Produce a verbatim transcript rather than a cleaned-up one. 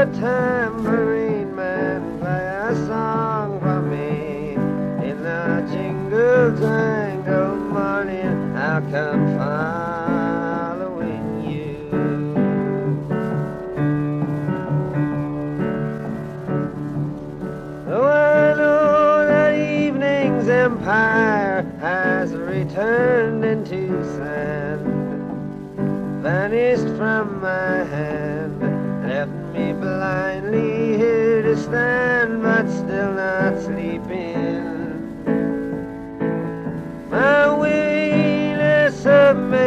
the tambourine man play a song for me. In the jingle jangle morning I'll come following you. Oh, I know that evening's empire has returned into sand, vanished from my hand, left me blindly here to stand, but still not